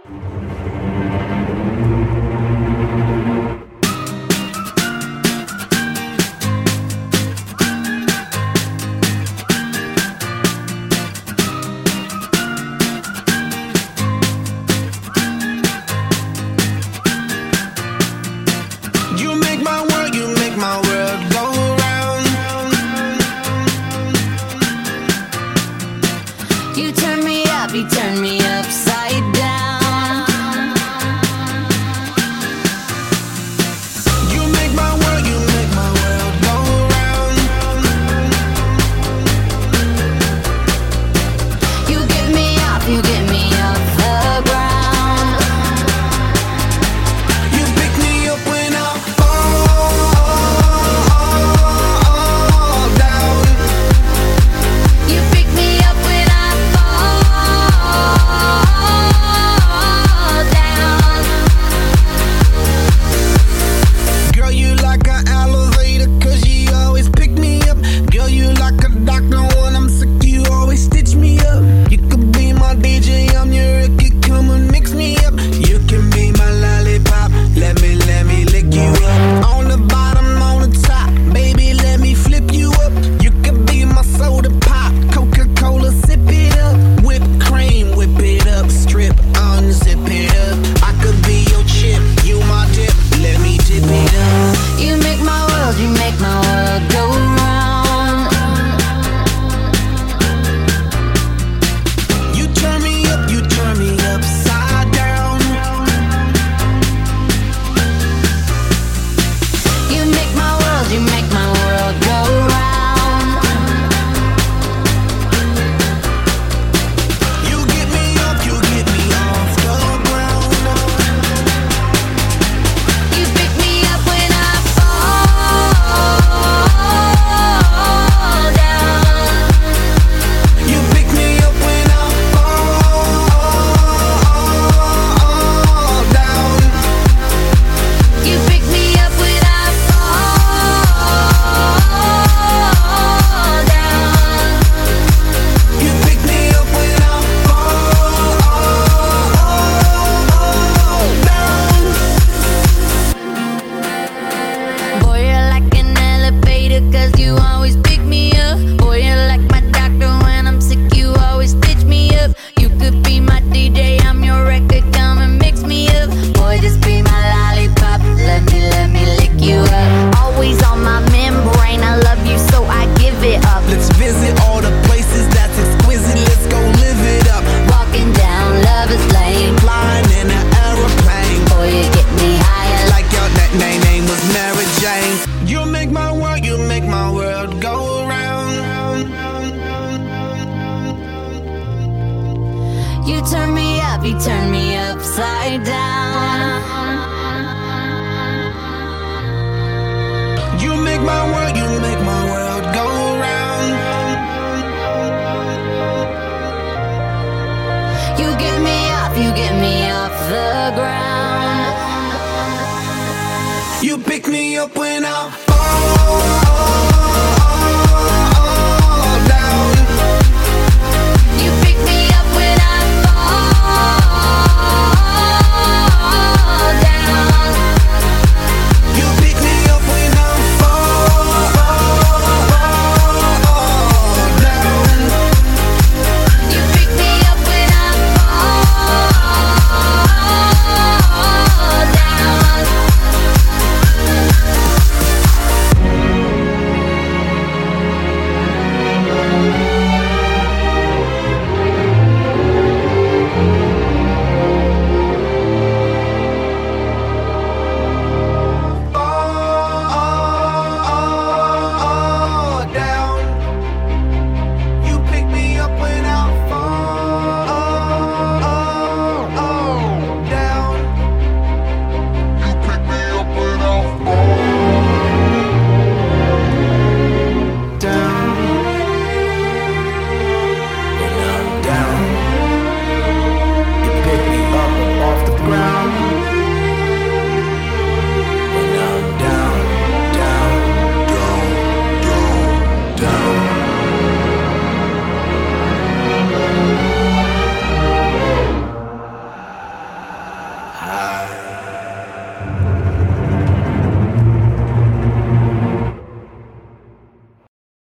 My world go round. You turn me up, you turn me upside down. You make my world go round. You get me off the ground. You pick me up when I fall down. You pick me up when I fall down. Girl, you like an elevator, 'cause you always pick me up. Girl, you like a doctor when I'm sick, you always stitch me up. You could be my DJ, I'm your record, come and mix me up. You can be my lollipop, let me lick you up. On the bottom, on the top, baby, let me flip you up. You could be my soda pop, Coca-Cola, sip it up. Whipped cream, whip it up, strip, unzip it up. I could be your chip, you my dip, let me dip it up. You make my world go round. You turn me upside down. You make my world go round. You get me up, you get me off the ground. You pick me up when I fall down. You pick me up when I fall down. You pick me up when I fall down. You pick me up when I fall down. Boy, you're like an elevator, 'cause you always pick me up. Boy, you're like my doctor when I'm sick, you always stitch me up. You could be my DJ, I'm your record, come and mix me up. Boy, just be my lollipop, let me lick you up. Always on my membrane, I love you so I give it up. Let's visit all the places that's exquisite, let's go live it up. Walking down Lover's Lane, Flying in an aeroplane, boy, you get me higher. like your name was Mary Jane. You make my world go round. You turn me upside down. You make my world go round. You get me off the ground. You pick me up when I fall